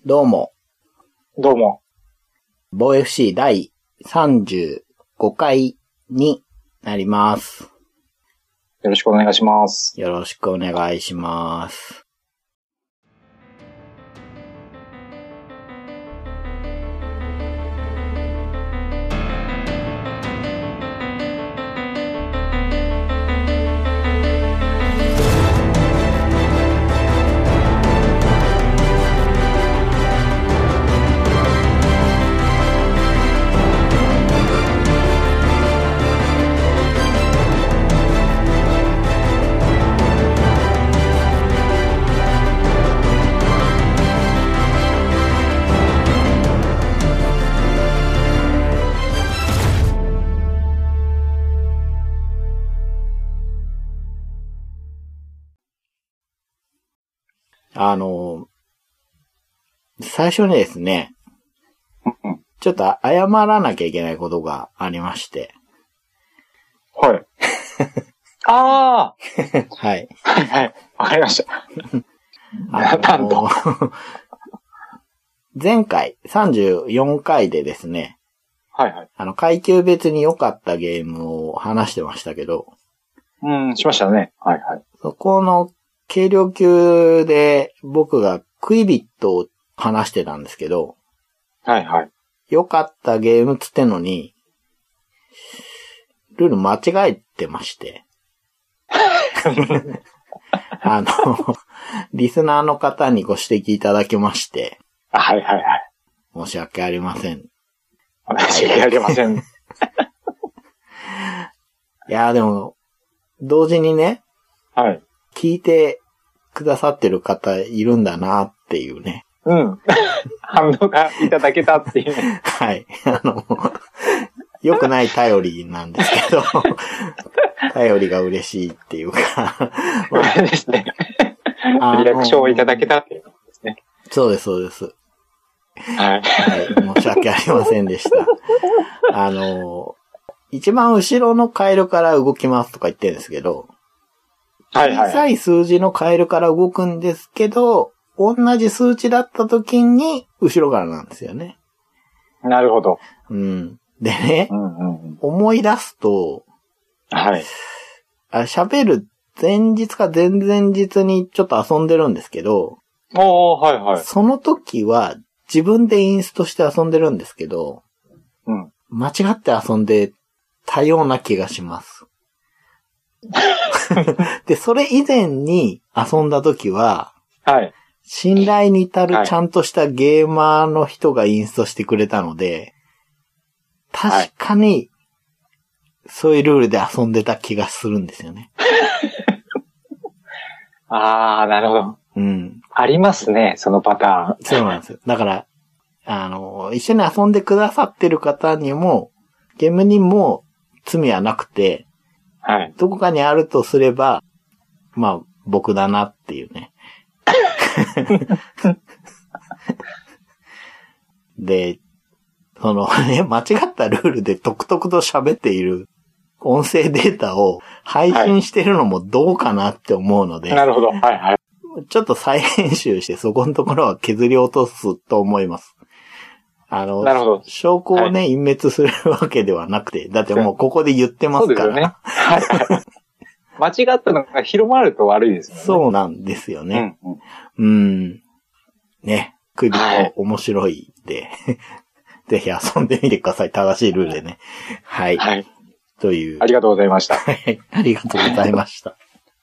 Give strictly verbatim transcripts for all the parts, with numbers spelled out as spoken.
どうも。 どうも。 ボーエフシー 第さんじゅうごかいになります。 よろしくお願いします。 よろしくお願いします。あの、最初にですね、ちょっと謝らなきゃいけないことがありまして。 はい。ああはい。 はいはい。わかりました。なんと。 前回さんじゅうよんかいでですね、 はいはい。 あの、階級別に良かったゲームを話してましたけど、 うん、しましたね。はいはい。 そこの軽量級で僕がクイビットを話してたんですけど、 はいはい。 良かったゲームつってのに、ルール間違えてまして。あの、リスナーの方にご指摘いただきまして。 はいはいはい。 申し訳ありません。 申し訳ありません。いやーでも、同時にね、 はい。 聞いてくださってる方いるんだなっていうね。 うん。反応がいただけたっていうね。 はい。あの、良くない頼りなんですけど、頼りが嬉しいっていうか。 まあ、ですね。リアクションをいただけたっていうことですね。 そうです、そうです。 はい。 はい。申し訳ありませんでした。あの、一番後ろのカエルから動きますとか言ってるんですけど、 はいはい。 小さい数字のカエルから動くんですけど、同じ数値だった時に後ろからなんですよね。 なるほど。 うん。でね、 うんうんうん、 思い出すと、 はい。 あ、喋る前日か前々日にちょっと遊んでるんですけど、 おー、はいはい。 その時は自分でインストして遊んでるんですけど、 うん。 間違って遊んでたような気がします。で、それ以前に遊んだ時は、 はい。 信頼に至るちゃんとしたゲーマーの人がインストしてくれたので、確かに、そういうルールで遊んでた気がするんですよね。 あー、なるほど。 うん。 ありますね、そのパターン。 そうなんですよ。だから、あの、一緒に遊んでくださってる方にも、ゲームにも罪はなくて、 はい。 どこかにあるとすれば、まあ、僕だなっていうね。で、そのね、間違ったルールでとくとくと喋っている音声データを配信してるのもどうかなって思うので、 はい、なるほど。はいはい。 ちょっと再編集してそこのところは削り落とすと思います。あの、 なるほど。 証拠をね、はい、隠滅するわけではなくて、だってもうここで言ってますから。そうですよね。 はいはい。間違ったのが広まると悪いですよね。 そうなんですよね。うん、うん。うんね。首も面白いんで、はい、ぜひ遊んでみてください。正しいルールでね。はい。はい。という。 ありがとうございました。 はい。ありがとうございました。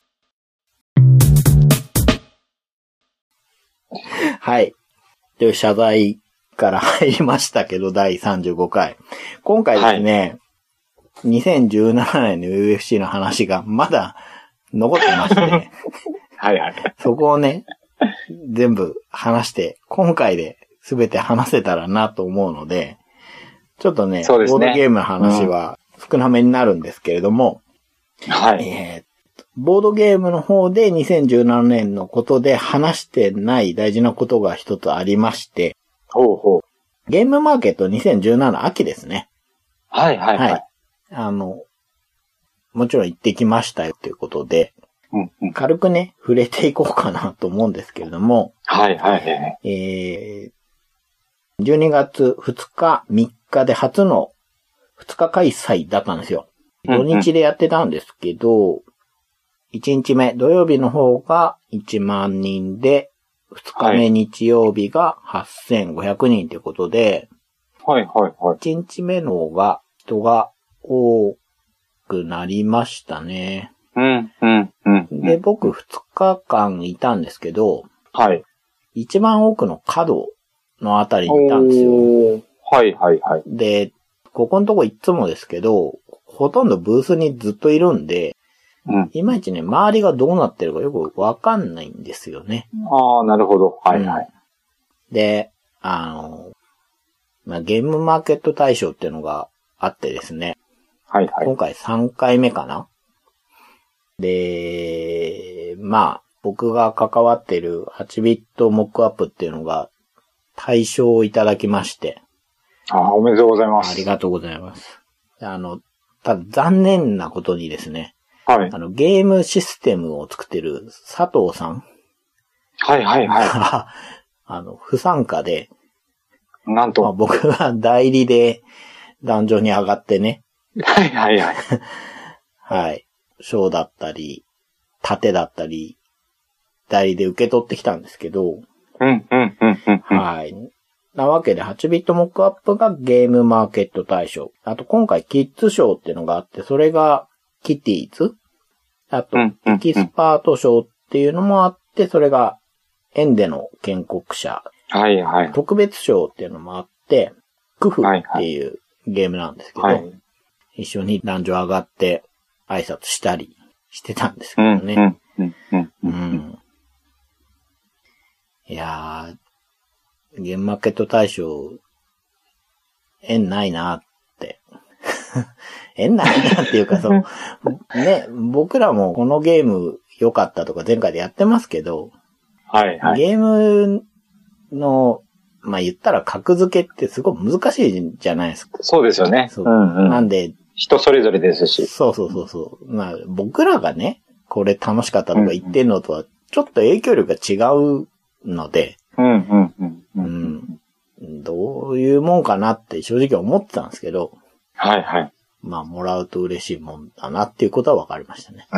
はい。という謝罪から入りましたけど、だいさんじゅうごかい。今回ですね、はい、にせんじゅうななねんの ユーエフシー の話がまだ残ってまして、ね、 はいはい。 そこをね、全部話して、今回で全て話せたらなと思うので、ちょっとね、 そうですね、 ボードゲームの話は少なめになるんですけれども、 うん、はい。 えー、ボードゲームの方でにせんじゅうななねんのことで話してない大事なことが一つありまして、 ほうほう。 ゲームマーケットにせんじゅうなな秋ですね。 はいはいはい。はい、 あの、もちろん行ってきましたよということで、 うんうん、 軽くね、触れていこうかなと思うんですけれども。 はいはいはい。 えー、じゅうにがつふつか、みっかで初のふつか開催だったんですよ。土日でやってたんですけど、うんうん、いちにちめ土曜日の方がいちまんにんで、ふつかめ日曜日がはっせんごひゃくにんということで、 はいはいはい。 いちにちめの方が人が多くなりましたね。 うんうんうん、うん。 で、僕ふつかかんいたんですけど、 はい。 一番奥の角のあたりにいたんですよ。 はいはいはい。 で、ここのとこいつもですけど、ほとんどブースにずっといるんで、うん、いまいちね、周りがどうなってるかよくわかんないんですよね。 ああ、なるほど。はいはい。 うん、で、あの、まあ、ゲームマーケット大賞っていうのがあってですね。 はいはい。 今回さんかいめかな。で、まあ、僕が関わってるはちビットモックアップっていうのが大賞をいただきまして。 ああ、おめでとうございます。 ありがとうございます。あの、ただ残念なことにですね。はい。あの、ゲームシステムを作ってる佐藤さん。 はいはいはい。 あの、不参加で。 なんと。 まあ、僕は代理で壇上に上がってね。 はいはいはい。 はい。賞だったり、盾だったり、代理で受け取ってきたんですけど。 うんうんうんうん。 はい。なわけで、はちビットモックアップがゲームマーケット大賞。あと今回キッズ賞っていうのがあって、それがキティーズ。あと、エキスパート賞っていうのもあって、それがエンデの建国者。 はいはい。 特別賞っていうのもあって、クフっていうゲームなんですけど、はいはい、一緒に壇上上がって挨拶したりしてたんですけどね。 うんうんうんうん、いやー、ゲームマーケット大賞、縁ないなって。縁ないなっていうかそう、ね、僕らもこのゲーム良かったとか前回でやってますけど、 はいはい。 ゲームの、まあ、言ったら格付けってすごい難しいじゃないですか。 そうですよね。 そう。うんうん、なんで、 人それぞれですし。 そうそうそうそう。まあ、僕らがね、これ楽しかったとか言ってんのとは、ちょっと影響力が違うので、 うんうんうんうん、うん。どういうもんかなって正直思ってたんですけど、 はいはい。 まあ、もらうと嬉しいもんだなっていうことは分かりましたね。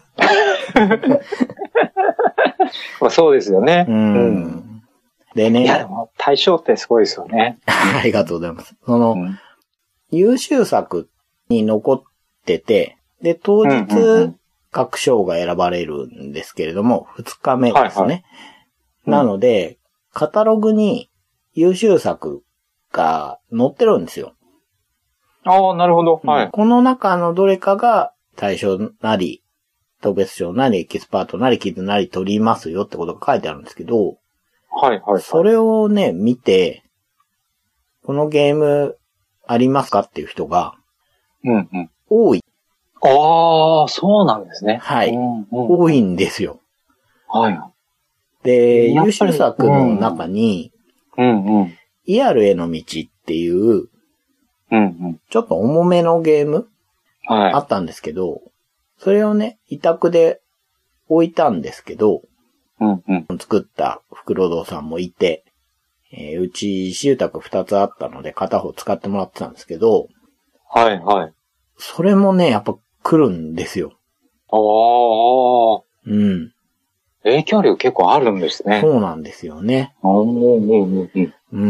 まあそうですよね。 うん。うん、でね。 いや、でも対象ってすごいですよね。 ありがとうございます。その、うん、優秀作に残ってて、で、当日、各賞が選ばれるんですけれども、ふつかめですね。はいはい、なので、カタログに優秀作が載ってるんですよ。 ああ、なるほど。はい。 この中のどれかが大賞なり、特別賞なり、エキスパートなり、キッズなり取りますよってことが書いてあるんですけど、 はいはい、はい。それをね、見て、このゲームありますかっていう人が、 うんうん。 多い。 ああ、そうなんですね。 はい、うんうん。多いんですよ。 はい。 で、優秀作の中に、 うんうん。 イアルへの道っていう、 うんうん、 ちょっと重めのゲーム、 はい、 あったんですけど、それをね、委託で置いたんですけど、 うんうん、 作った袋堂さんもいて、えー、うち私有宅二つあったので片方使ってもらってたんですけど、 はいはい。 それもね、やっぱ来るんですよ。 ああ。 うん。 影響力結構あるんですね。 そうなんですよね。 うんうんうん。 うん。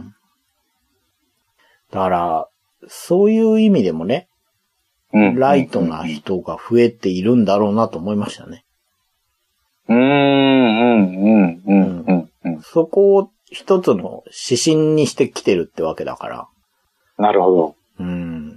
だから、そういう意味でもね、うん、ライトな人が増えているんだろうなと思いましたね。 うーん、うん、うん、うん、うん。 そこを一つの指針にしてきてるってわけだから。 なるほど。 うん。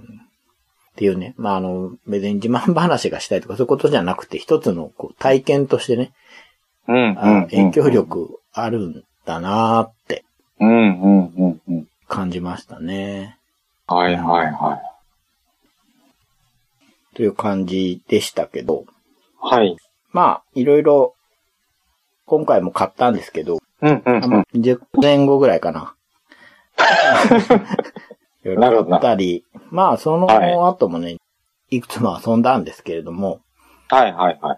っていうね。まあ、あの、別に自慢話がしたいとかそういうことじゃなくて、一つのこう体験としてね、 うん、 あ、うん、影響力あるんだなーって。 うん、うん、うん、うん。 感じましたね。 はい、はい、はい。 という感じでしたけど。 はい。 まあ、いろいろ、今回も買ったんですけど、 うんうんうん、 じゅっねんごぐらいかな。 なるほど。 買ったり、まあ、その後もね、はい、いくつも遊んだんですけれども、 はいはいはい。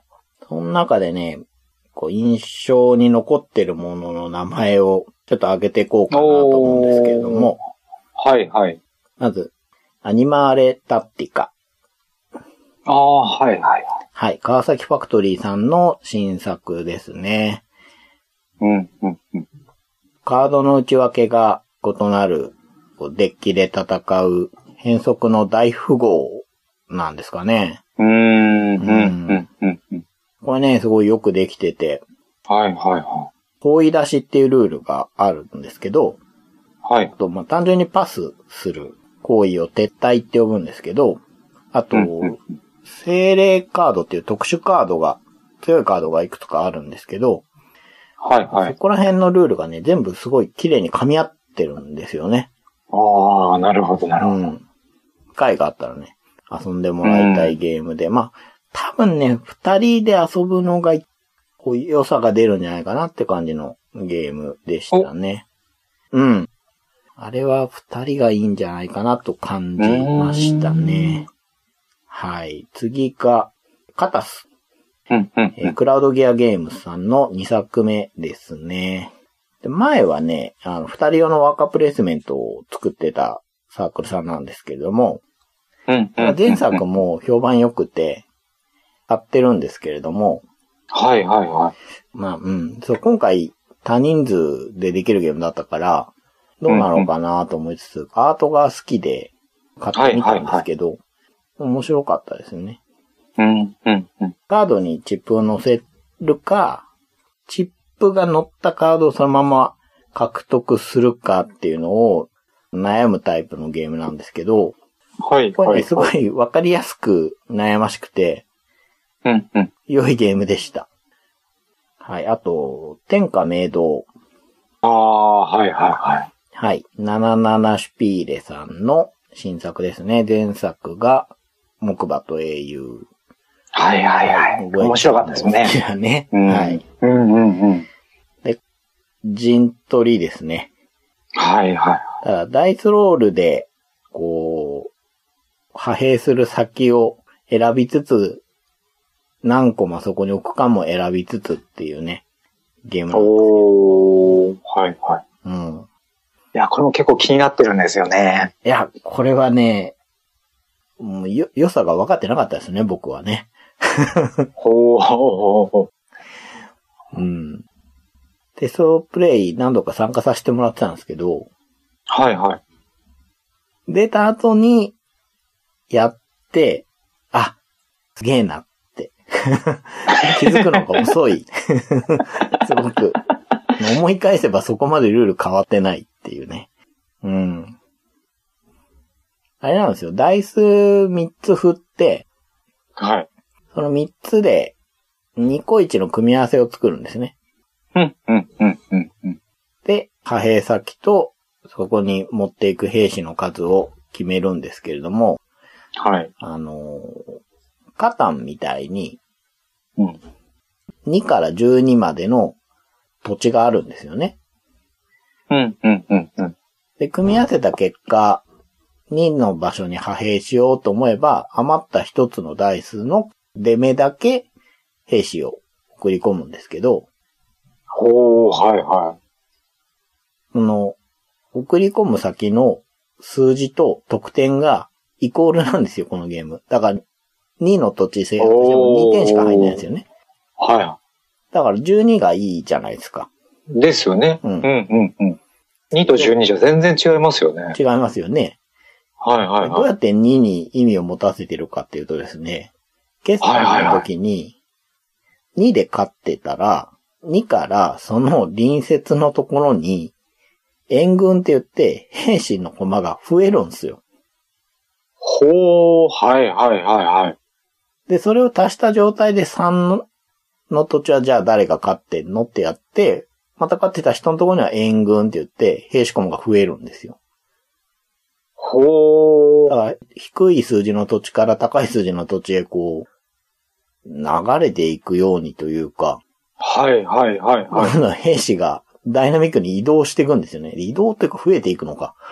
その中でね、こう印象に残ってるものの名前をちょっと上げていこうかなと思うんですけれども。 はいはい。 まず、アニマーレタッティカ。 ああ、はいはい。 はい。川崎ファクトリーさんの新作ですね。 うん、うん、うん。 カードの内訳が異なるデッキで戦う変則の大富豪なんですかね。 うーん、うん、うん、うん。 これね、すごいよくできてて。 はいはいはい。 包囲出しっていうルールがあるんですけど、 はい。 とまあ、単純にパスする行為を撤退って呼ぶんですけど、あと、うんうん、精霊カードっていう特殊カードが、強いカードがいくつかあるんですけど、 はいはい。 そこら辺のルールがね、全部すごい綺麗に噛み合ってるんですよね。 ああ、なるほどなるほど。うん。 機会があったらね、遊んでもらいたいゲームで、うん、まあ、多分ね、二人で遊ぶのが、こう良さが出るんじゃないかなって感じのゲームでしたね。うん。あれは二人がいいんじゃないかなと感じましたね。はい。次が、カタス。 うんうんうんえー、クラウドギアゲームズさんのにさくめですね。で前はね、あの、二人用のワーカープレイスメントを作ってたサークルさんなんですけれども、 うんうんうんうん、 前作も評判良くて、買ってるんですけれども、 はいはいはい。 まあ、うん。そう、今回多人数でできるゲームだったから、どうなのかなと思いつつ、うんうん、アートが好きで買ってみたんですけど、はいはいはい、面白かったですね。 うんうんうん、 カードにチップを乗せるか、チップが乗ったカードをそのまま獲得するかっていうのを悩むタイプのゲームなんですけど、 はい、 これね、すごいわかりやすく悩ましくて、 うんうん、 良いゲームでした。はい、あと、天下明堂。 ああ、はいはいはい。 はい、ななじゅうななシュピーレさんの新作ですね。前作が木馬と英雄。 はいはいはい。面白かったですね。 いやね。 うん、 はい。 うんうんうん。 で、陣取りですね。 はいはい。 だからダイスロールで、こう、派兵する先を選びつつ、何個もそこに置くかも選びつつっていうね、ゲームなんですけど。 おー、はいはい。 うん。 いや、これも結構気になってるんですよね。 いや、これはね、もうよ、良さが分かってなかったですね、僕はね。 ほーほーほー。うん。テストプレイ何度か参加させてもらってたんですけど。 はいはい。 出た後に、やって、あ、すげえなって。気づくのが遅い。すごく。思い返せばそこまでルール変わってないっていうね。うん。あれなんですよ。ダイスみっつ振って、 はい。 そのみっつでにこいちの組み合わせを作るんですね。 うん、うん、うん、うん、うん。 で、派兵先とそこに持っていく兵士の数を決めるんですけれども、 はい。 あの、カタンみたいに、 うん。 にからじゅうにまでの土地があるんですよね。 うん、うん、うん、うん。 で、組み合わせた結果、にの場所に派兵しようと思えば、余ったひとつのダイスの出目だけ兵士を送り込むんですけど、 ほー、はいはい。 その、送り込む先の数字と得点がイコールなんですよ、このゲーム。だから、にの土地制圧してもにてんしか入んないんですよね。 はい。 だからじゅうにがいいじゃないですか。 ですよね。うん、うん、うん、うん。にとじゅうにじゃ全然違いますよね。 違いますよね。 はいはいはい。 どうやってにに意味を持たせてるかっていうとですね、決算の時ににで勝ってたら、にからその隣接のところに援軍って言って兵士の駒が増えるんですよ。 ほー、はいはいはいはい。 で、それを足した状態でさんの、の土地はじゃあ誰が勝ってんのってやって、また勝ってた人のところには援軍って言って兵士駒が増えるんですよ。 ほー。 だから低い数字の土地から高い数字の土地へこう、流れていくようにというか、 はいはいはいはい。 兵士がダイナミックに移動していくんですよね。移動っていうか増えていくのか。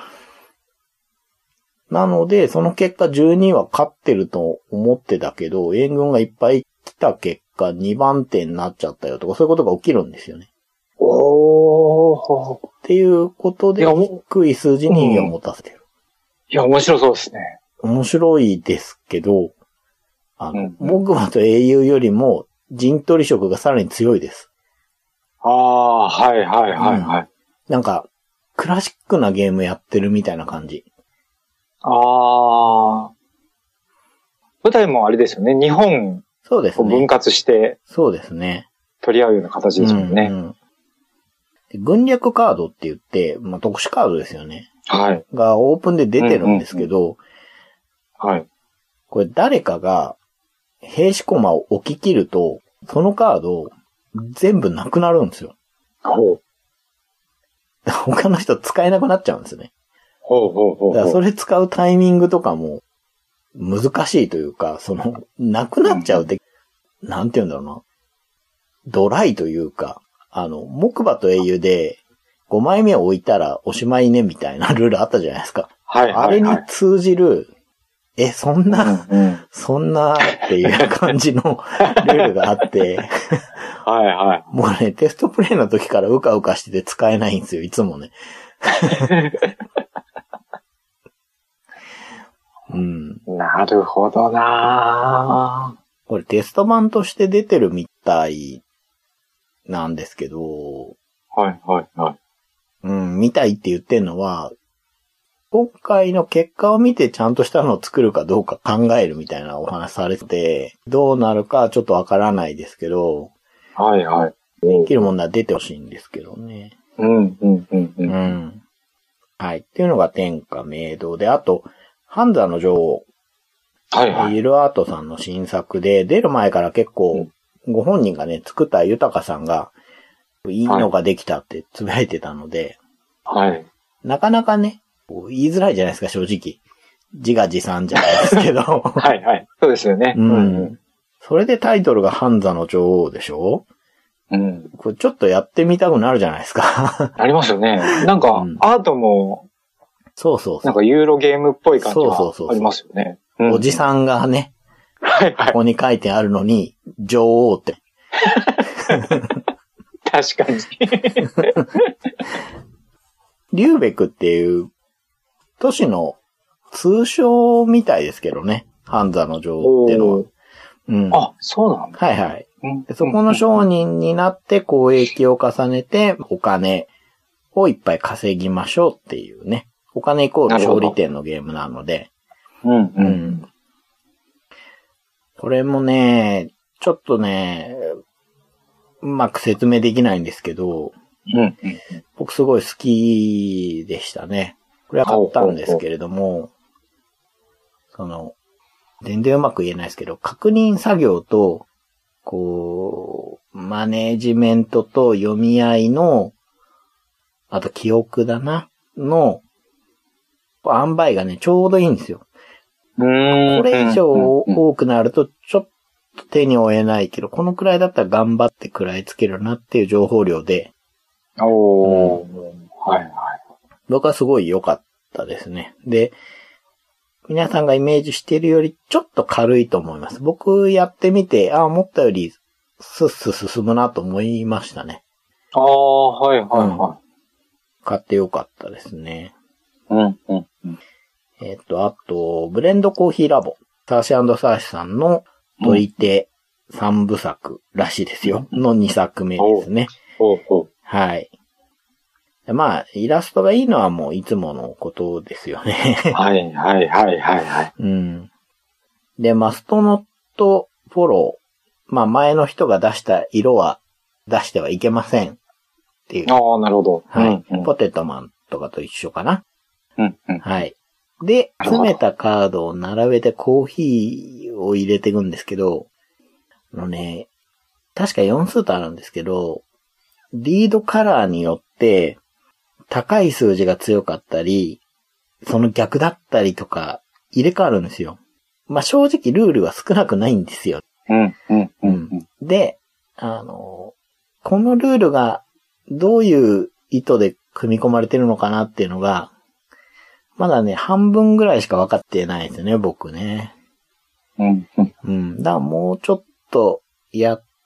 なので、その結果じゅうには勝ってると思ってたけど、援軍がいっぱい来た結がにばん手になっちゃったよとか、そういうことが起きるんですよね。 おー。 っていうことで、低い数字に意味を持たせてる。 いや、面白そうですね。 面白いですけど、あの、 うん、 モグマと英雄よりも陣取り色がさらに強いです。 ああ、はいはいはいはい、うん。 なんか、クラシックなゲームやってるみたいな感じ。 ああ。舞台もあれですよね。日本そうですね。 分割して。 そうですね。 取り合うような形ですもんね。うんうん、 で軍略カードって言って、まあ、特殊カードですよね。 はい。 がオープンで出てるんですけど、 うんうんうん、はい。 これ誰かが兵士コマを置き切ると、そのカード全部なくなるんですよ。 ほう。 他の人使えなくなっちゃうんですよね。 ほうほうほう。 だからそれ使うタイミングとかも難しいというか、その、なくなっちゃうって、うん、なんて言うんだろうな。ドライというか、あの、木馬と英雄でごまいめを置いたらおしまいねみたいなルールあったじゃないですか。 はいはいはい。 あれに通じる、え、そんな、うんうん、そんなっていう感じのルールがあって、 はいはい。 もうね、テストプレイの時からうかうかしてて使えないんですよ、いつもね。うん、 なるほどなぁ。 これテスト版として出てるみたいなんですけど、 はいはいはい。 うん、みたいって言ってんのは、今回の結果を見てちゃんとしたのを作るかどうか考えるみたいなお話されてて、どうなるかちょっとわからないですけど、 はいはい。 できるものは出てほしいんですけどね。 うんうんうんうん。 うん。はい。っていうのが天下明堂で、あと、ハンザの女王。 はいはい。 ゆるアートさんの新作で、出る前から結構、ご本人がね、作った豊さんが、いいのができたってつぶやいてたので、 はい。 なかなかね、言いづらいじゃないですか、正直。自画自賛じゃないですけど。 はいはい。そうですよね。 うん。うん、それでタイトルがハンザの女王でしょ？ うん。 これちょっとやってみたくなるじゃないですか。 ありますよね。なんか、うん、アートも、 そうそうそう。 なんかユーロゲームっぽい感じがありますよね。 おじさんがね、 はいはい。 ここに書いてあるのに、女王って。 確かに。 リューベクっていう都市の通称みたいですけどね。ハンザの女王ってのは。 うん、あ、そうなんだ。 はいはい。でそこの商人になって交易を重ねてお金をいっぱい稼ぎましょうっていうね。お金イコール勝利点のゲームなので。 うんうん。 うん。これもね、ちょっとね、うまく説明できないんですけど、 うんうん、 僕すごい好きでしたね。これは買ったんですけれども、その、全然うまく言えないですけど、確認作業と、こう、マネージメントと読み合いの、あと記憶だな、の、塩梅がね、ちょうどいいんですよ。 うーんこれ以上多くなると、ちょっと手に負えないけど、このくらいだったら頑張って食らいつけるなっていう情報量で、 おー、うん、はいはい。 僕はすごい良かったですね。で、皆さんがイメージしているよりちょっと軽いと思います。僕やってみて、ああ、思ったよりスッス進むなと思いましたね。 ああ、はいはいはい、うん。 買って良かったですね。 うんうんうん。 えっと、あと、ブレンドコーヒーラボ。サーシ&サーシさんの取り手三部作らしいですよ。のにさくめですね。 ほうほう。 はい。まあ、イラストがいいのはもういつものことですよね。 はいはいはいはいはい。 うん。で、マストノットフォロー。まあ、前の人が出した色は出してはいけません。っていう。 ああ、なるほど。 はい、 うんうん。 ポテトマンとかと一緒かな。 うんうん。 はい。で、詰めたカードを並べてコーヒーを入れていくんですけど、あのね、確かよんスートあるんですけど、リードカラーによって高い数字が強かったり、その逆だったりとか入れ替わるんですよ。まあ、正直ルールは少なくないんですよ。 うんうんうん、 うん。で、あの、このルールがどういう意図で組み込まれてるのかなっていうのが、まだね、半分ぐらいしか分かってないですよね、僕ね。 うんうん。 うん。だからもうちょっとやっ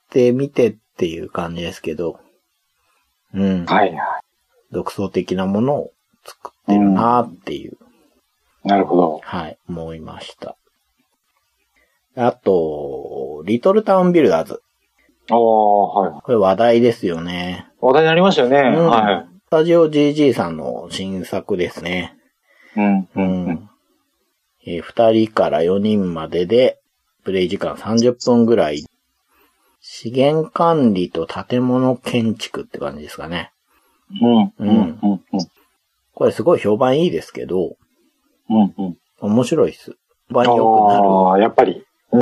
てみてっていう感じですけど、うん。 はいはい。 独創的なものを作ってるなっていう、 うん。なるほど。 はい、思いました。あと、リトルタウンビルダーズ。 ああ、はい。 これ話題ですよね。 話題になりましたよね。うん、はい。 スタジオ ジージー さんの新作ですね。 うん。 うん。えー、ふたりからよにんまでで、プレイ時間さんじゅっぷんぐらい。資源管理と建物建築って感じですかね。 うん。うん。うん。 これすごい評判いいですけど、 うん。うん。 面白いっす。評判良くなる。 ああ、やっぱり。 うん。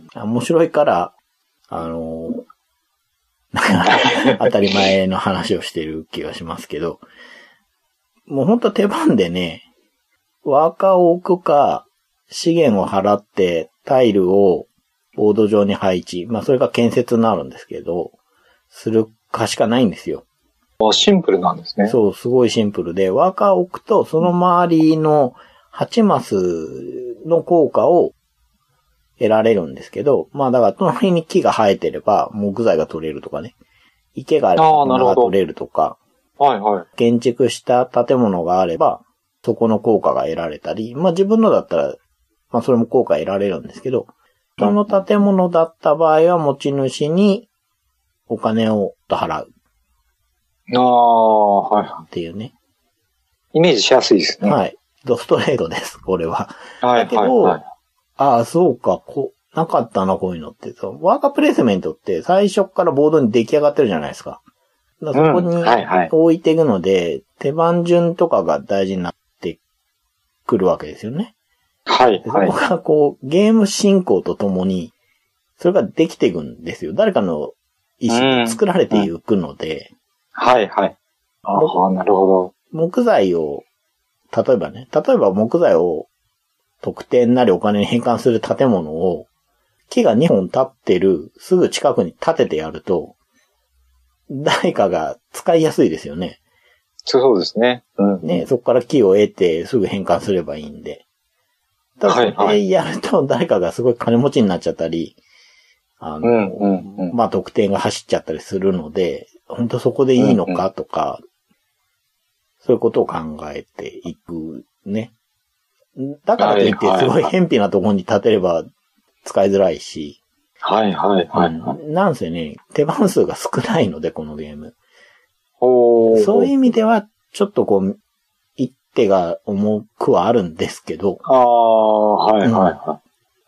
面白いから、あのー、当たり前の話をしてる気がしますけど、もうほんと手番でね、ワーカーを置くか、資源を払ってタイルをボード上に配置、まあそれが建設になるんですけど、するかしかないんですよ。 シンプルなんですね。 そう、すごいシンプルで、ワーカーを置くとその周りのはちマスの効果を得られるんですけど、まあだから隣に木が生えてれば木材が取れるとかね。池があれば木が取れるとか。 はいはい。 建築した建物があれば、そこの効果が得られたり、まあ自分のだったら、まあそれも効果得られるんですけど、その建物だった場合は持ち主にお金を払う。 ああ、はい。 っていうね。 イメージしやすいですね。 はい。ドストレートです、これは。 はい、 だけど、はいはい、ああ、そうか、こう、なかったな、こういうのって。ワーカープレイスメントって最初からボードに出来上がってるじゃないですか。だからそこに置いていくので、うんはいはい、手番順とかが大事になってくるわけですよね。 はい、 はい。そこがこう、ゲーム進行とともに、それができていくんですよ。誰かの意思で作られていくので。 うんうん、はいはい。ああ、なるほど。 木材を、例えばね、例えば木材を特典なりお金に変換する建物を、木がにほん立ってる、すぐ近くに建ててやると、誰かが使いやすいですよね。 そうですね。うん。 ね、そこから木を得てすぐ変換すればいいんで。ただそれやると誰かがすごい金持ちになっちゃったり、あの、うんうんうん、まあ、得点が走っちゃったりするので、本当そこでいいのかとか、うんうん、そういうことを考えていくね。だからといってすごい偏僻なところに建てれば使いづらいし。 はいはいはい、はいうん。なんせよね、手番数が少ないので、このゲーム。 おそういう意味では、ちょっとこう、一手が重くはあるんですけど。 ああ、はいはいはい。うん、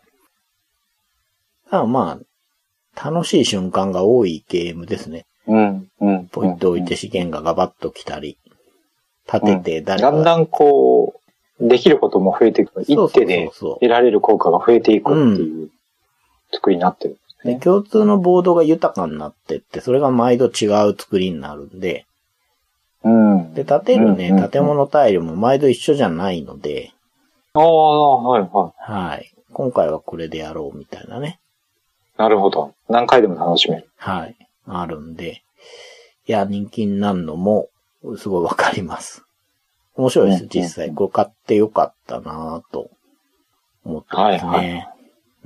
ただまあ、楽しい瞬間が多いゲームですね。 うん、うん。 ポイッと置いて資源がガバッと来たり、立てて誰か、 うん、だんだんこう、できることも増えていく。一手で得られる効果が増えていくっていう作りになってるんですね。 で共通のボードが豊かになってって、それが毎度違う作りになるんで、 うん、 で、建てるね、うんうんうん、建物タイルも毎度一緒じゃないので、 ああ、はいはい。 はい。今回はこれでやろうみたいなね。 なるほど。何回でも楽しめる。 はい。あるんで、いや、人気になるのも、すごいわかります。面白いです、実際。これ買ってよかったなぁと思ってますね。はいはい。うん。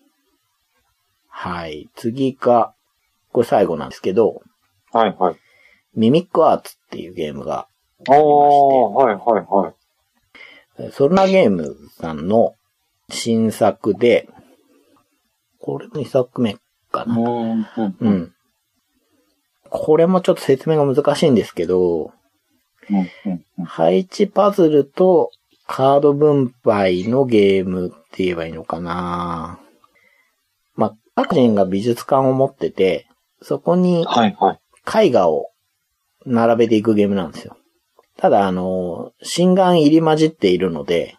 はい。次が、これ最後なんですけど、 はいはい。 ミミックアーツっていうゲームがありまして、 はいはいはい。 ソルナゲームさんの新作で、これもにさくめかな。 うん、うん。 うん。これもちょっと説明が難しいんですけど、 うんうん、 配置パズルとカード分配のゲームって言えばいいのかな。まあ、各人が美術館を持ってて、そこに絵画を並べていくゲームなんですよ。ただ、あの、真贋入り混じっているので、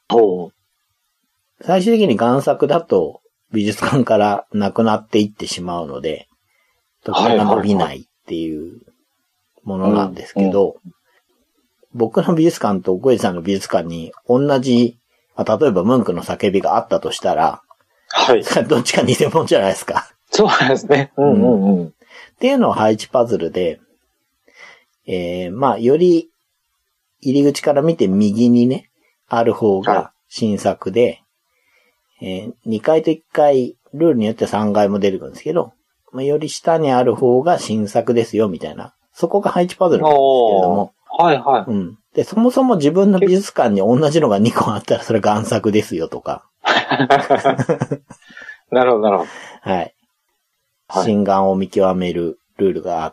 最終的に贋作だと美術館からなくなっていってしまうので、得点が伸びないっていうものなんですけど、僕の美術館と小池さんの美術館に同じ、まあ、例えばムンクの叫びがあったとしたら、 はい。 どっちか偽物じゃないですか。 そうですね。うんうんうん。 っていうのを配置パズルで、えー、まあ、より入り口から見て右にね、ある方が新作で、はい、えー、にかいといっかいルールによってさんがいも出てくるんですけど、まあ、より下にある方が新作ですよ、みたいな。そこが配置パズルなんですけれども。 はいはい。 うん。で、そもそも自分の美術館に同じのがにこあったらそれ贋作ですよとか。 なるほど、なるほど。 はい。真贋を見極めるルールがあって、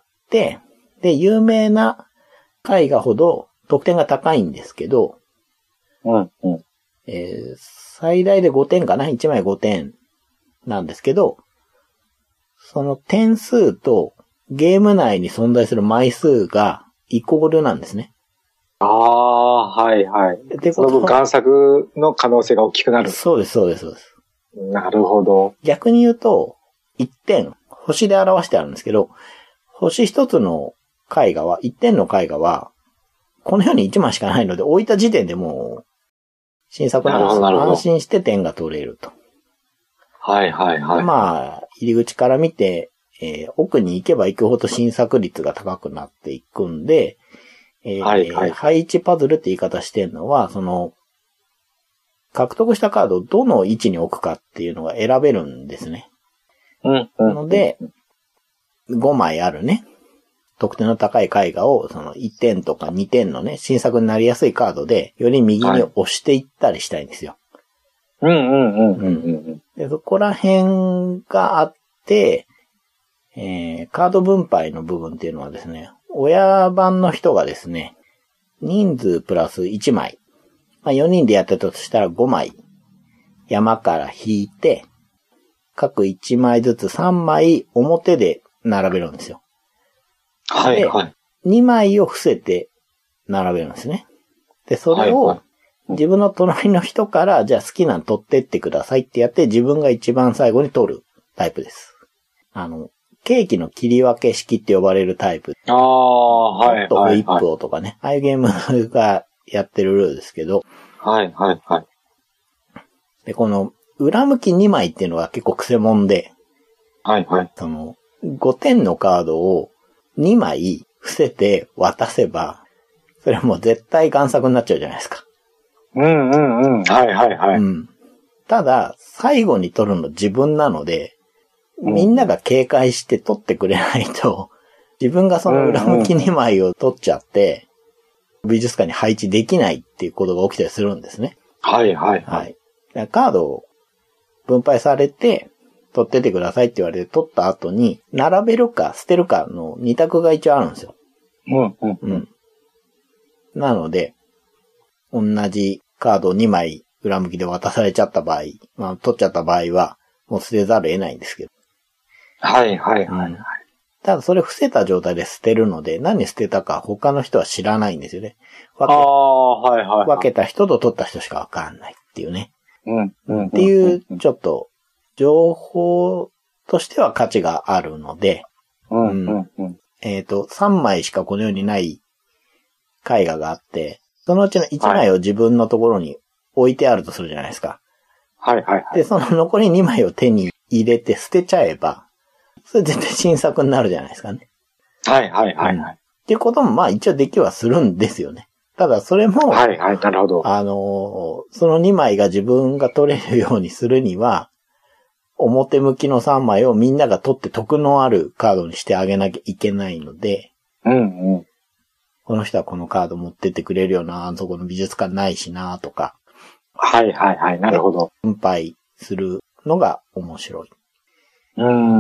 で、有名な絵画ほど得点が高いんですけど、 うんうん。 えー、最大でごてんかな ?いち 枚ごてんなんですけど、その点数とゲーム内に存在する枚数がイコールなんですね。 ああ、はいはい。で、その分贋作の可能性が大きくなる。 そうです、そうです、そうです。 なるほど。 逆に言うと、いってん、星で表してあるんですけど、星一つの絵画は、いってんの絵画は、この世にいちまいしかないので、置いた時点でもう、新作なんです。安心して点が取れると。 はいはいはい。 まあ、入り口から見て、えー、奥に行けば行くほど新作率が高くなっていくんで、えーはいはい、配置パズルって言い方してるのは、その、獲得したカードをどの位置に置くかっていうのが選べるんですね。 うんうん、 なので、ごまいあるね、得点の高い絵画を、そのいってんとかにてんのね、新作になりやすいカードで、より右に押していったりしたいんですよ。 はい、うんうんうんうんうん。 で、そこら辺があって、えー、カード分配の部分っていうのはですね、親番の人がですね、人数プラスいちまい、まあ、よにんでやってたとしたらごまい山から引いて、各いちまいずつさんまい表で並べるんですよ。 はいはい。 にまいを伏せて並べるんですね。で、それを自分の隣の人から、じゃあ好きなの取ってってくださいってやって自分が一番最後に取るタイプです。あの、ケーキの切り分け式って呼ばれるタイプ。 ああ、はいはい、はい。 ちょっとホイップをとかね。ああいうゲームがやってるルールですけど。 はいはいはい。 で、この裏向きにまいっていうのが結構クセモンで。 はいはい。 その、ごてんのカードをにまい伏せて渡せば、それはもう絶対贋作になっちゃうじゃないですか。 うんうんうん。はいはいはい。うん。 ただ、最後に取るの自分なので、みんなが警戒して取ってくれないと、自分がその裏向きにまいを取っちゃって、美術館に配置できないっていうことが起きたりするんですね。 はいはいはい。 はい、カードを分配されて、取っててくださいって言われて取った後に、並べるか捨てるかの二択が一応あるんですよ。 うんうんうん。 なので、同じカードをにまい裏向きで渡されちゃった場合、まあ取っちゃった場合は、もう捨てざるを得ないんですけど。 はいはいはい、はい。 ただそれ伏せた状態で捨てるので、何捨てたか他の人は知らないんですよね。 ああ、はいはい、はい。 分けた人と取った人しかわかんないっていうね。 うん、うん。 っていう、ちょっと、情報としては価値があるので、 うん、うん、うん。 えっと、さんまいしかこの世にない絵画があって、そのうちのいちまいを自分のところに置いてあるとするじゃないですか。 はいはいはい。 で、その残りにまいを手に入れて捨てちゃえば、それ絶対新作になるじゃないですかね。 はいはいはい、はい。うん。 っていうこともまあ一応できはするんですよね。ただそれも、 はいはい、なるほど。 あの、そのにまいが自分が取れるようにするには、表向きのさんまいをみんなが取って得のあるカードにしてあげなきゃいけないので、 うんうん。 この人はこのカード持ってってくれるよな、あそこの美術館ないしな、とか。 はいはいはい、なるほど。 分配するのが面白い。 うん、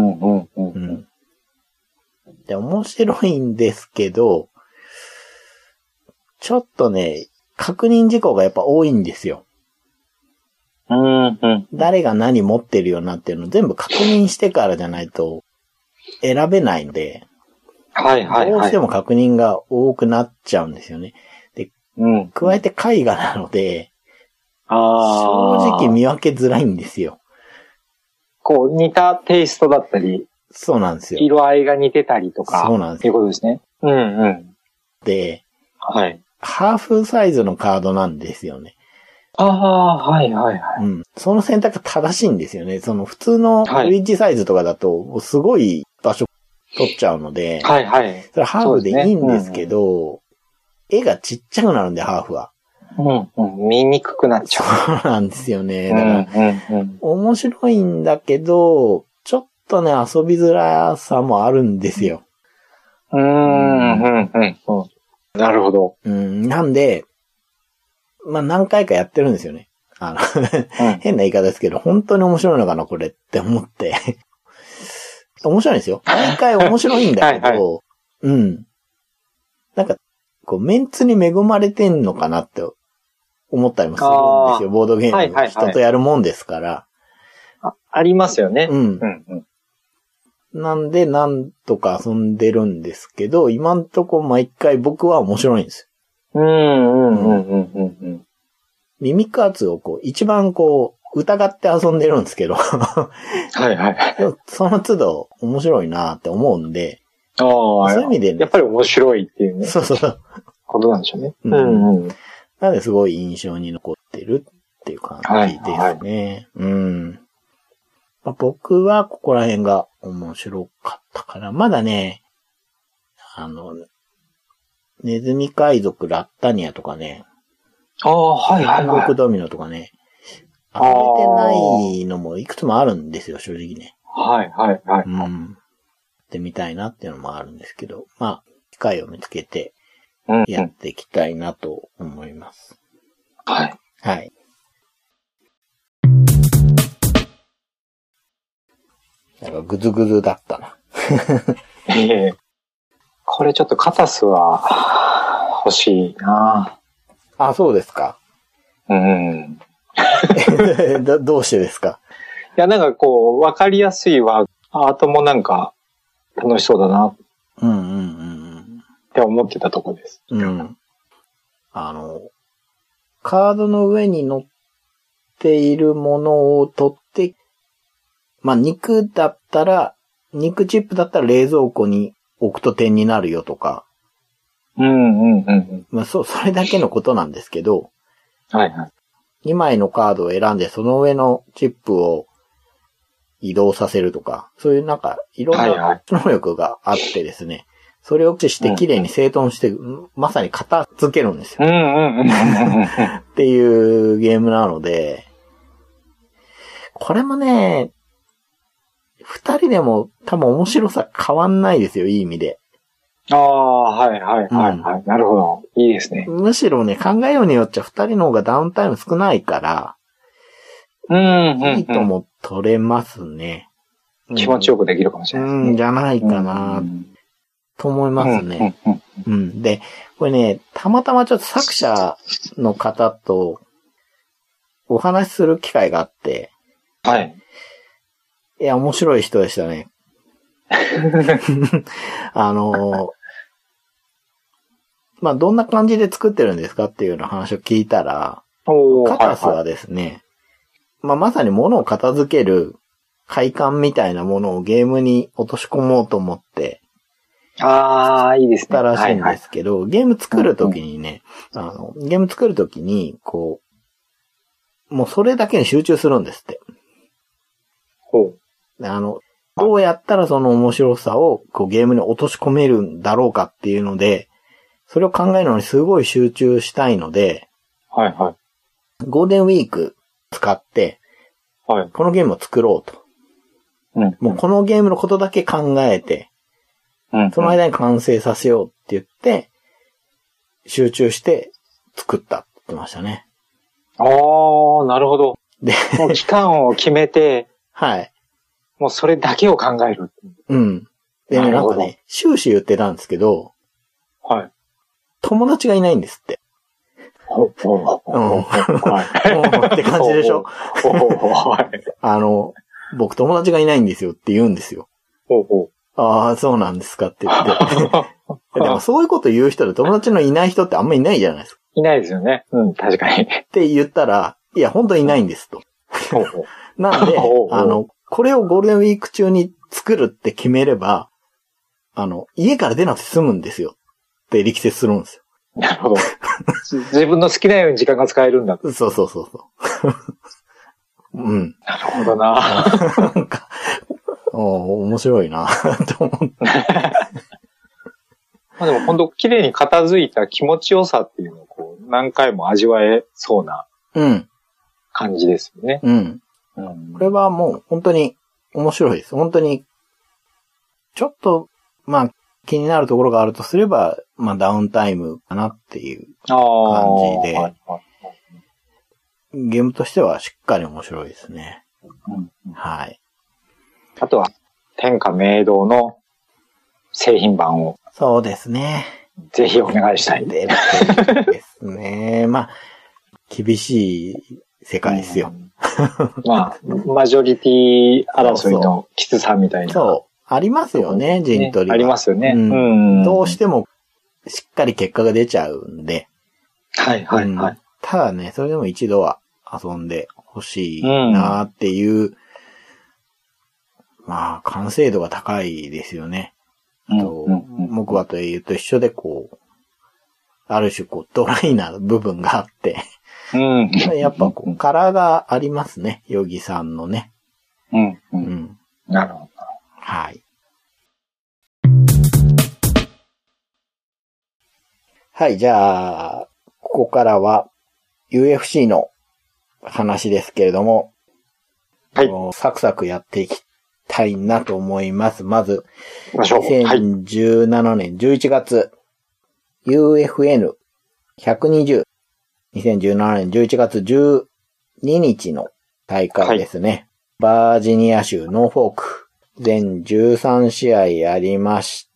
うん、うん。うん。 で、面白いんですけど、ちょっとね、確認事項がやっぱ多いんですよ。 うん、うん。 誰が何持ってるよなっていうのを全部確認してからじゃないと選べないので、 はいはいはい。 どうしても確認が多くなっちゃうんですよね。で、 うん、 加えて絵画なので、 あ正直見分けづらいんですよ。 こう似たテイストだったり、 そうなんですよ。 色合いが似てたりとか、 そうなんですっていうことですね。うんうん。 で、 はい。 ハーフサイズのカードなんですよね。 ああ、はいはいはい。 うん。その選択が正しいんですよね。その普通のブリッジサイズとかだと、すごい場所取っちゃうので、 はいはい。 それハーフでいいんですけど、ねうん、絵がちっちゃくなるんで、ハーフは。 うんうん、見にくくなっちゃう。そうなんですよね。だから、うんうんうん、面白いんだけど、ちょっとね、遊びづらさもあるんですよ。 うーん、うん、うん、うん。なるほど。 うん、なんで、まあ何回かやってるんですよね。あの、うん、変な言い方ですけど、本当に面白いのかな、これって思って。面白いんですよ。毎回面白いんだけど、はいはい、うん。なんか、こう、メンツに恵まれてんのかなって思ったりもするんですよ。ボードゲーム、はいはいはい、人とやるもんですから。 あ、ありますよね。 うん。うんうん、なんで、なんとか遊んでるんですけど、今んとこ毎回僕は面白いんですよ。うん、うん、うん、うん、うん。 ミミックアーツをこう、一番こう、疑って遊んでるんですけど。 はいはい。 その都度面白いなって思うんで。 ああ、 そういう意味でね。 やっぱり面白いっていうね。 そうそうそう。 ことなんでしょうね。 うんうん。なのですごい印象に残ってるっていう感じですね。はいはい、うん。まあ、僕はここら辺が面白かったから、まだね、あの、ネズミ海賊ラッタニアとかね。 ああ、はいはいはい。 天国ドミノとかね。遊べてないのもいくつもあるんですよ、正直ね。 はいはいはい。 うん。ってみたいなっていうのもあるんですけど、まあ、機会を見つけて、やっていきたいなと思います。 うんうん、はい。 はい。なんかグズグズだったな。 ええー。これちょっとカタスは欲しいな。 あ、そうですか。 うん。 ど, どうしてですか？ いや、なんかこう、わかりやすいわ。アートもなんか楽しそうだな。 うんうんうんうん。 って思ってたとこです。 うん。あの、カードの上に乗っているものを取って、まあ、肉だったら、肉チップだったら冷蔵庫に置くと点になるよとか。 うんうんうんうん。 まあ、そう、それだけのことなんですけど。 はいはい。 にまいのカードを選んで、その上のチップを移動させるとか、そういうなんか、いろんな能力があってですね、はいはい、それを駆使して綺麗に整頓して、うん、まさに片付けるんですよ。 うんうんうん、 っていうゲームなので、これもね、二人でも多分面白さ変わんないですよ、いい意味で。 ああ、はいはいはいはい、うん。なるほど。いいですね。 むしろね、考えようによっちゃ二人の方がダウンタイム少ないから、 うんうんうん、 いいとも取れますね。 気持ちよくできるかもしれないですね。 うん、じゃないかな、と思いますね、うんうんうん。うん。で、これね、たまたまちょっと作者の方とお話しする機会があって、 はい。 いや、面白い人でしたね。あの、まあ、どんな感じで作ってるんですかっていうような話を聞いたら、カタスはですね、はいはい、まあ、まさに物を片付ける快感みたいなものをゲームに落とし込もうと思って、 ああ、いいですね。 たらしいんですけど、はいはい、ゲーム作るときにね、うんうん、あの、ゲーム作るときに、こう、もうそれだけに集中するんですって。 ほう。 あの、どうやったらその面白さをこうゲームに落とし込めるんだろうかっていうので、それを考えるのにすごい集中したいので、 はいはい。 ゴールデンウィーク使って、 はい。 このゲームを作ろうと。 うん。 もうこのゲームのことだけ考えて、 うん。 その間に完成させようって言って、集中して作ったって言ってましたね。 ああ、なるほど。で、もう期間を決めて、 はい。 もうそれだけを考える。 うん。でね、なんかね、終始言ってたんですけど、 はい。 友達がいないんですって。 ほほほほはい。って感じでしょ。 ほほほはい。 あの、僕友達がいないんですよって言うんですよ。 ほうほう。 ああ、そうなんですかって言って。でもそういうこと言う人で友達のいない人ってあんまりいないじゃないですか。 いないですよね。うん、確かに。 って言ったら、いや、本当にいないんですと。 ほうほうなんで、あの、これをゴールデンウィーク中に作るって決めれば、あの、家から出なくて済むんですよ。って力説するんですよ。 なるほど。自分の好きなように時間が使えるんだ。 そうそうそうそう。うん。 なるほどな。 なんか、お面白いなと思って。 まあでも本当綺麗に片付いた気持ちよさっていうのをこう何回も味わえそうな感じですよね。 うん。うん。これはもう本当に面白いです。本当に、ちょっと、まあ、気になるところがあるとすれば、まあ、ダウンタイムかなっていう感じで、はいはい、ゲームとしてはしっかり面白いですね。うん、はい。 あとは、天下明堂の製品版を。 そうですね。 ぜひお願いしたい。 でですね。まあ、厳しい世界ですよ。 うん、まあ、マジョリティ争いのきつさみたいな。 そうそうありますよね、陣取りは。 ありますよね、 うんうん。どうしてもしっかり結果が出ちゃうんで。 はいはいはい。うん、 ただね、それでも一度は遊んでほしいなっていう、うん、まあ、完成度が高いですよね。うんと、木馬と英雄と一緒でこう、ある種こう、ドライな部分があって、うん、やっぱこう、カラーがありますね、ヨギさんのね。 うん。うん。なるほど。 はい。はい、じゃあ、ここからは ユーエフシー の話ですけれども、はい。サクサクやっていきたいなと思います。まず、にせんじゅうななねんじゅういちがつ、はい、ユーエフエヌひゃくにじゅう、にせんじゅうななねんじゅういちがつじゅうににちの大会ですね。はい、バージニア州ノーフォーク。全じゅうさんしあいありまして、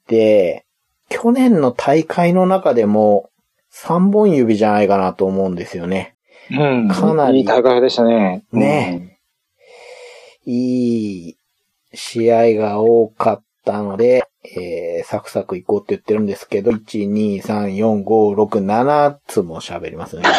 去年の大会の中でもさんぼん指じゃないかなと思うんですよね。 うん。かなり。いい大会でしたね。 ね。うん、いい試合が多かったので、えー、サクサク行こうって言ってるんですけど、いち、に、さん、よん、ご、ろく、ななつも喋りますね。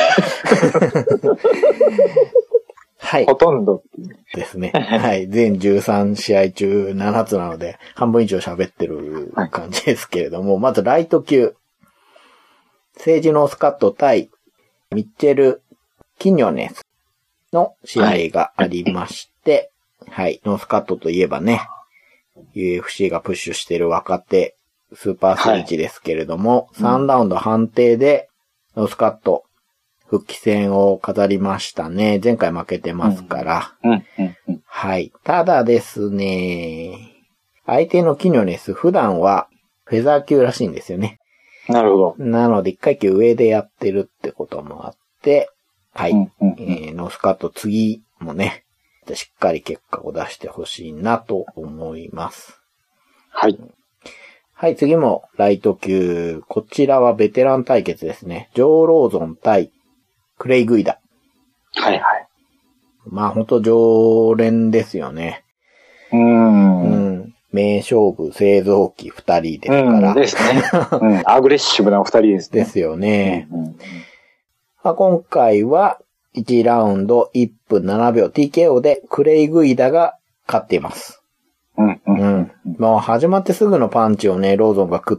はい。 ほとんど。 ですね。はい。全じゅうさんしあい中ななつなので、半分以上喋ってる感じですけれども、はい、まずライト級。セージノースカット対ミッチェル・キニョネスの試合がありまして、はい、はい。ノースカットといえばね、ユーエフシー がプッシュしてる若手、スーパーステージですけれども、はい、さんラウンド判定で、ノースカット、復帰戦を飾りましたね。前回負けてますから。うんうんうんうん、はい。ただですね、相手のキニョネス普段はフェザー級らしいんですよね。 なるほど。 なので一階級上でやってるってこともあって、はい。うんうんうん、えー、ノースカット次もね、しっかり結果を出してほしいなと思います。 はい。 はい、次もライト級。こちらはベテラン対決ですね。ジョー・ローゾン対クレイ・グイダ。 はいはい。 まあ本当常連ですよね。 うーん。うん。 名勝負製造機二人ですから。 うんですね。うん。アグレッシブな二人ですね。 ですよね。うんうん、まあ、今回はいちラウンドいっぷんななびょう ティーケーオー でクレイ・グイダが勝っています。うんうん。うん。まあ始まってすぐのパンチをね、ローゾンが食って、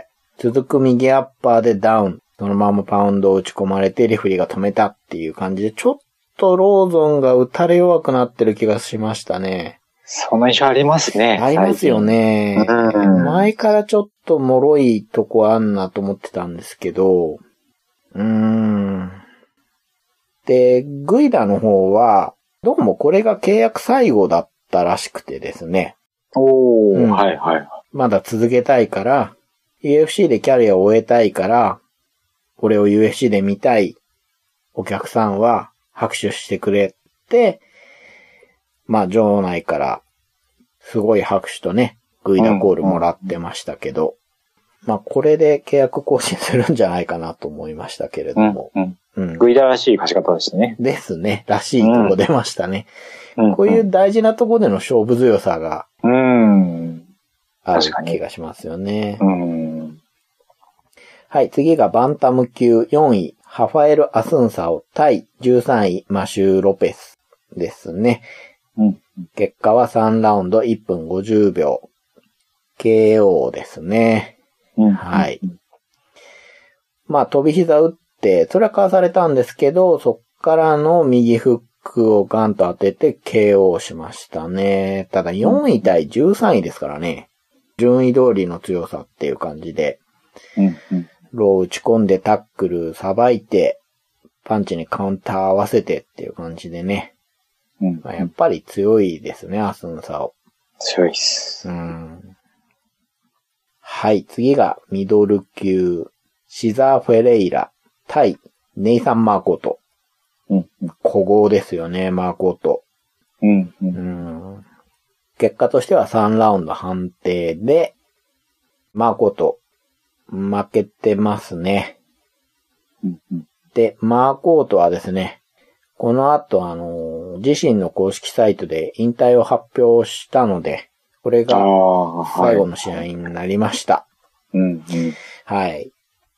続く右アッパーでダウン。そのままパウンドを打ち込まれてレフェリーが止めたっていう感じで、ちょっとローゾンが打たれ弱くなってる気がしましたね。 その印象ありますね。 ありますよね。うん、前からちょっと脆いとこあんなと思ってたんですけど、うーん。で、グイダの方は、どうもこれが契約最後だったらしくてですね。 おー、うん、はいはい。 まだ続けたいから、ユーエフシー でキャリアを終えたいから、これを ユーエフシー で見たいお客さんは拍手してくれって、まあ場内からすごい拍手とね、グイダコールもらってましたけど、うん、まあこれで契約更新するんじゃないかなと思いましたけれども。 うんうん、グイダらしい勝ち方ですね。 ですね。らしいとこ出ましたね。うん、こういう大事なとこでの勝負強さが、うん、ある気がしますよね。うんはい、次がバンタム級よんい、ハファエル・アスンサオ対じゅうさんい、マシュー・ロペスですね。うん、結果はさんラウンドいっぷんごじゅうびょう。ケーオー ですね。うん、はい。まあ、飛び膝打って、それはかわされたんですけど、そっからの右フックをガンと当てて ケーオー しましたね。ただよんい対じゅうさんいですからね。順位通りの強さっていう感じで。うんうんロー打ち込んでタックルさばいて、 パンチにカウンター合わせてっていう感じでね。 うんまあ、やっぱり強いですね、アスンサオ。 強いっす。 うん。はい、次がミドル級、シザー・フェレイラ、対ネイサン・マーコート。 うん。 古豪ですよね、マーコート。 うん。うん。うん。結果としてはさんラウンド判定で、マーコート、負けてますね。 うんうん、 で、マーコートはですね、この後あの、自身の公式サイトで引退を発表したので、これが最後の試合になりました。 はい。うんうん、 はい。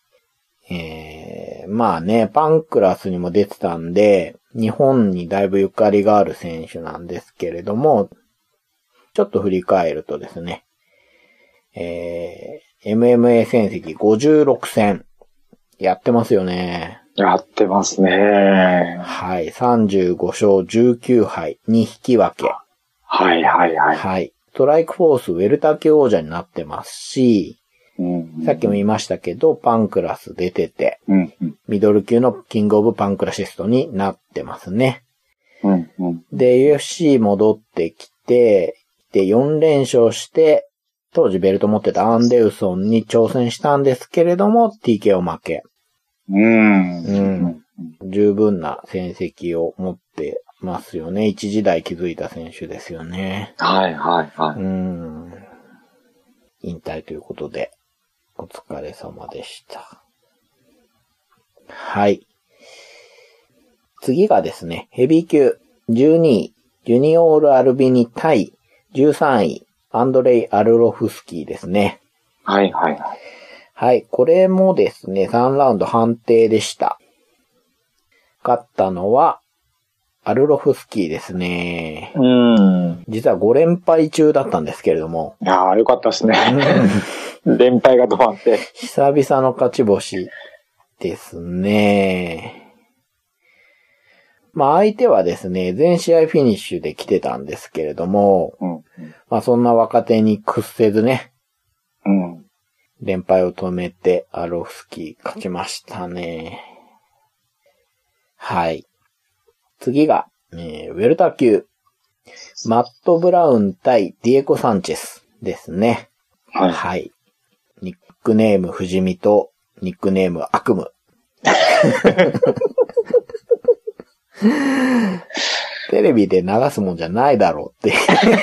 えー、まあね、パンクラスにも出てたんで、日本にだいぶゆかりがある選手なんですけれども、ちょっと振り返るとですね、えー、エムエムエー 戦績ごじゅうろく戦。やってますよね。 やってますね。 はい。さんじゅうご勝じゅうきゅう敗に引き分け。 はいはいはい。 はい。ストライクフォースウェルター級王者になってますし、 うんうん、 さっきも言いましたけど、パンクラス出てて、 うんうん、 ミドル級のキングオブパンクラシストになってますね。 うんうん、 で、ユーエフシー 戻ってきて、で、よん連勝して、当時ベルト持ってたアンデルソンに挑戦したんですけれども、ティーケーオー 負け。 うん。 うん。十分な戦績を持ってますよね。一時代築いた選手ですよね。 はいはいはい。 うん。引退ということで、お疲れ様でした。はい。次がですね、ヘビー級じゅうにい、ジュニオール・アルビニ対じゅうさんい、アンドレイ・アルロフスキーですね。 はいはいはい。 はい、これもですね、さんラウンド判定でした。勝ったのは、アルロフスキーですね。 うん。 実はご連敗中だったんですけれども。 いやー、よかったですね。連敗が止まって。 久々の勝ち星ですね。まあ相手はですね、全試合フィニッシュで来てたんですけれども、 うん、 まあそんな若手に屈せずね、 うん、 連敗を止めてアロフスキー勝ちましたね。はい。次が、えー、ウェルター級。マット・ブラウン対ディエコ・サンチェスですね。 はい。 はい。ニックネーム不死身とニックネーム悪夢。テレビで流すもんじゃないだろうって。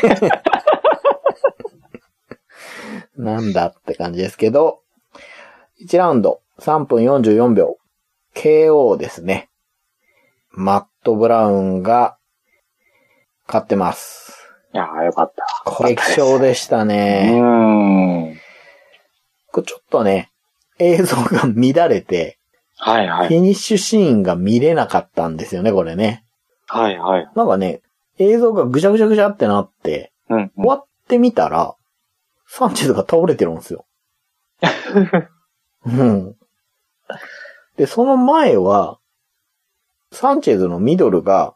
なんだって感じですけど、いちラウンドさんぷんよんじゅうよんびょう ケーオー ですね。マット・ブラウンが勝ってます。 いやーよかった。 激勝でしたね。 うーん。 これちょっとね、映像が乱れて、 はいはい。 フィニッシュシーンが見れなかったんですよね、これね。 はいはい。 なんかね、映像がぐちゃぐちゃぐちゃってなって、 うんうん、 終わってみたら、サンチェスが倒れてるんですよ。うん。で、その前は、サンチェズのミドルが、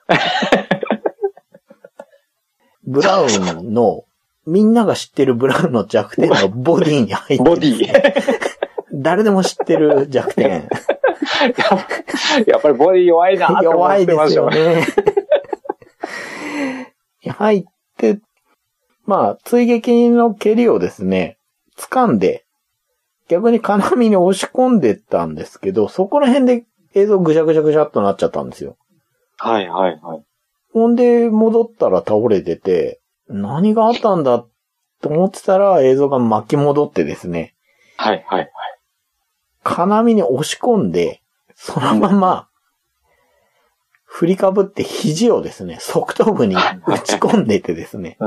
ブラウンの、みんなが知ってるブラウンの弱点のボディに入ってる。 ボディ誰でも知ってる弱点。 やっぱりボディ弱いなって思ってましたよね。 入って、まあ、追撃の蹴りをですね、掴んで、逆に金網に押し込んでったんですけど、そこら辺で映像ぐちゃぐちゃぐちゃっとなっちゃったんですよ。 はいはいはい。 ほんで、戻ったら倒れてて、何があったんだと思ってたら映像が巻き戻ってですね。 はいはいはい。 金網に押し込んで、そのまま、振りかぶって肘をですね、側頭部に打ち込んでてですね。うん、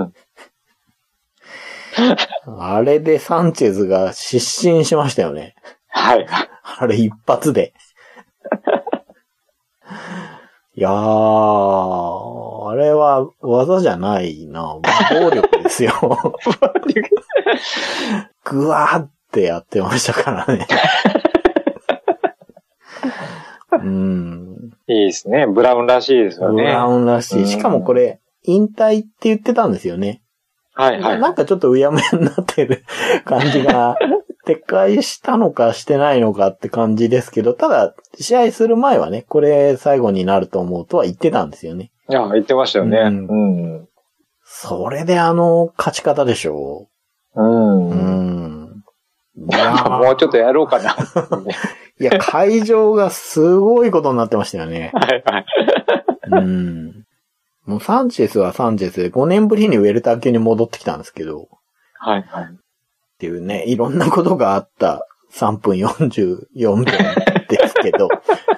あれでサンチェズが失神しましたよね。 はい。 あれ一発で。いやー、あれは技じゃないな。暴力ですよ。ぐわーってやってましたからね。うん。 いいですね。ブラウンらしいですよね。 ブラウンらしい。しかもこれ、引退って言ってたんですよね。 はいはい。 なんかちょっとうやむやになってる感じが撤回したのかしてないのかって感じですけど、ただ、試合する前はね、これ最後になると思うとは言ってたんですよね。 いや、言ってましたよね。うん。うん、 それであの勝ち方でしょう。うん。うん。 いやもうちょっとやろうかな。 いや、会場がすごいことになってましたよね。 はいはい。 うん。もうサンチェスはサンチェスでごねんぶりにウェルター級に戻ってきたんですけど。 はいはい。 っていうね、いろんなことがあったさんぷんよんじゅうよんびょうですけど、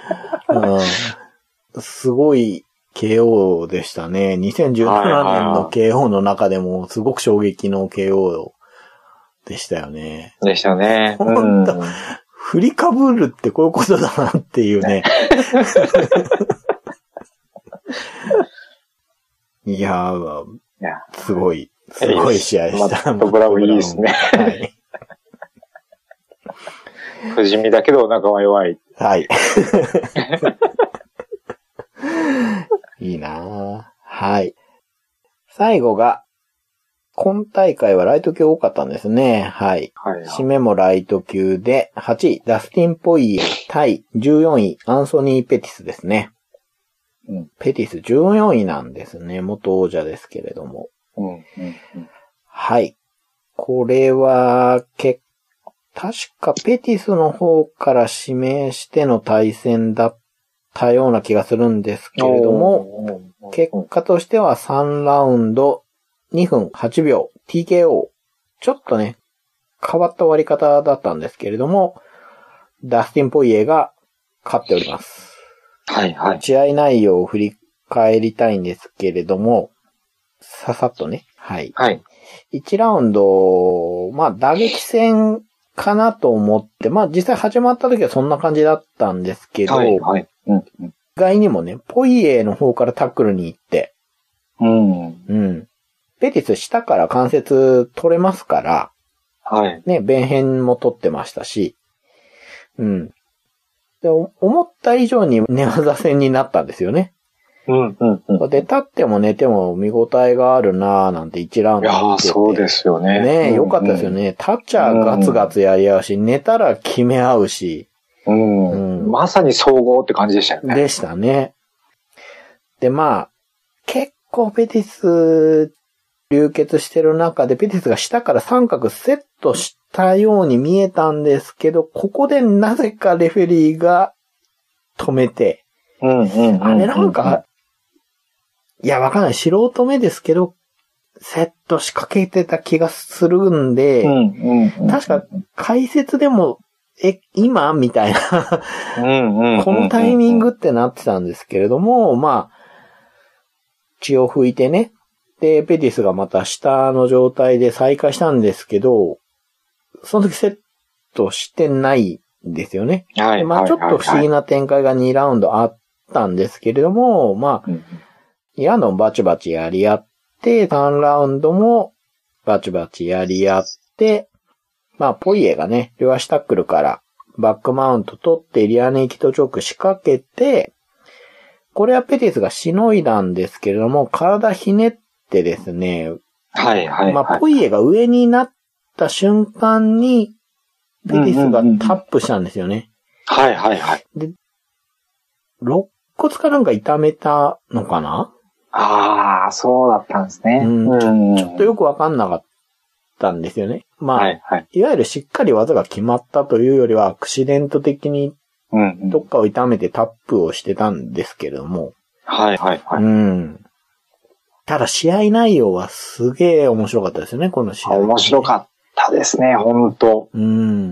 うん、すごい ケーオー でしたね。にせんじゅうななねんの ケーオー の中でもすごく衝撃の ケーオー でしたよね。 でしたね。 本当、うん、振りかぶるってこういうことだなっていうね。いやー、すごい。すごい試合した。 マットブラウンいいですね。はい。不死身だけどお腹は弱い。 はい。いいなぁ。はい。最後が、今大会はライト級多かったんですね。はい。はい、はい。締めもライト級で、はちい、ダスティン・ポイエ対じゅうよんい、アンソニー・ペティスですね。うん、ペティスじゅうよんいなんですね。元王者ですけれども。うんうんうん、はい。これは、け、確かペティスの方から指名しての対戦だったような気がするんですけれども、結果としてはさんラウンドにふんはちびょう ティーケーオー。ちょっとね、変わった終わり方だったんですけれども、ダスティン・ポイエが勝っております。 はいはい。 試合内容を振り返りたいんですけれども、ささっとね。はい。 はい。 いちラウンド、まあ打撃戦かなと思って、まあ実際始まった時はそんな感じだったんですけど、はいはい。うんうん、意外にもね、ポイエの方からタックルに行って、うん。うん。ペティス下から関節取れますから、はい。ね、弁辺も取ってましたし、うん。で、思った以上に寝技戦になったんですよね。うんうんうん。で、立っても寝ても見応えがあるなぁなんていちラウンド見てて。 いやー、そうですよね。 ねえ、よかったですよね。立っちゃガツガツやり合うし、寝たら決め合うし。 うん。うん、まさに総合って感じでしたよね。 でしたね。で、まあ、結構ペティス流血してる中で、ペティスが下から三角セットしたように見えたんですけど、ここでなぜかレフェリーが止めて、うんうんうんうん、あれなんか、いや、わかんない。素人目ですけど、セット仕掛けてた気がするんで、うんうんうん、確か解説でも、え、今みたいなこのタイミングってなってたんですけれども、まあ、血を拭いてね。で、ペティスがまた下の状態で再開したんですけど、その時セットしてないんですよね。はい、まあちょっと不思議な展開がにラウンドあったんですけれども、まあ、にラウンドもバチバチやり合って、さんラウンドもバチバチやり合って、まあポイエがね、両足タックルからバックマウント取ってリアネイキッドチョーク仕掛けて、これはペティスがしのいだんですけれども、体ひねってですね、はいはい、はい。まあポイエが上になった瞬間に、ペティスがタップしたんですよね。 うんうんうん、はいはいはい。 で、肋骨かなんか痛めたのかな？ ああ、そうだったんですね、 うんうん。ちょっとよくわかんなかったんですよね。まあ、はいはい、いわゆるしっかり技が決まったというよりは、アクシデント的にどっかを痛めてタップをしてたんですけれども。 はいはいはい。 うん。ただ試合内容はすげえ面白かったですよね、この試合、ね。 面白かったですね、ほんと。うん。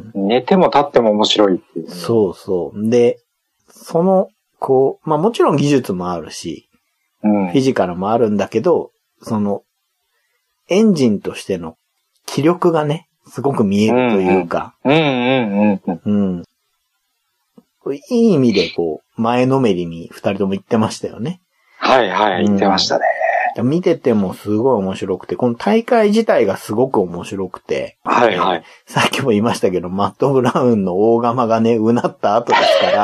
寝ても立っても面白いっていう、ね。 そうそう。で、その、こう、まあもちろん技術もあるし、うん、フィジカルもあるんだけど、その、エンジンとしての気力がね、すごく見えるというか。うんうんうんうん。うん。いい意味でこう、前のめりに二人とも言ってましたよね。 はいはい、言ってましたね。 うん、見ててもすごい面白くて、この大会自体がすごく面白くて。はいはい。さっきも言いましたけど、マット・ブラウンの大釜がね、うなった後ですから。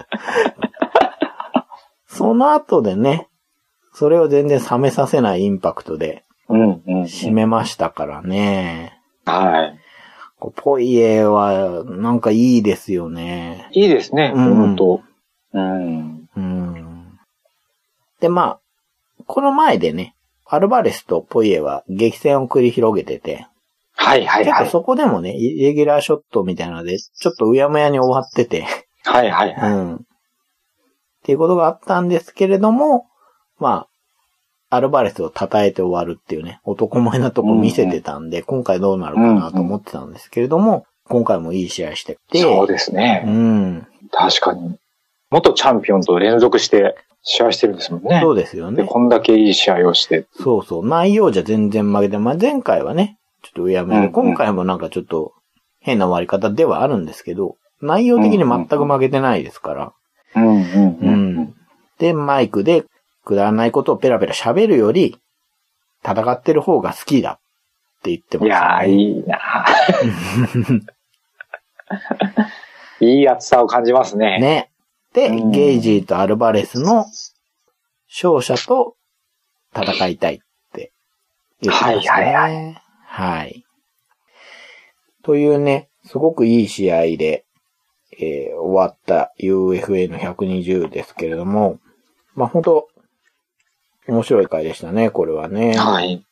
その後でね、それを全然冷めさせないインパクトで、締めましたからね。 はい。 ポイエは、なんかいいですよね。 いいですね、 うん、 本当。うん。 うん。で、まあ、この前でね、アルバレスとポイエは激戦を繰り広げてて、 はいはいはい。 ちょっとそこでもね、イレギュラーショットみたいなので、ちょっとうやむやに終わってて、 はいはいはい。 うん。っていうことがあったんですけれども、まあ、アルバレスを称えて終わるっていうね、男前なとこ見せてたんで、うんうん、今回どうなるかなと思ってたんですけれども、うんうん、今回もいい試合してて。 そうですね。 うん。 確かに。元チャンピオンと連続して試合してるんですもんね。 そうですよね。 で、こんだけいい試合をして。 そうそう。内容じゃ全然負けて、まあ、前回はね、ちょっとうやむやで、うんうん、今回もなんかちょっと変な終わり方ではあるんですけど、内容的に全く負けてないですから。 うんうんうん。うん。 で、マイクでくだらないことをペラペラ喋るより、戦ってる方が好きだって言ってます、ね。 いやー、いいないい熱さを感じますね。 ね。で、ゲイジーとアルバレスの勝者と戦いたいって言ってますね。はいはいはい。はい。というね、すごくいい試合で、えー、終わった ユーエフエー のひゃくにじゅうですけれども、まあ、本当面白い回でしたね、これはね。 はい。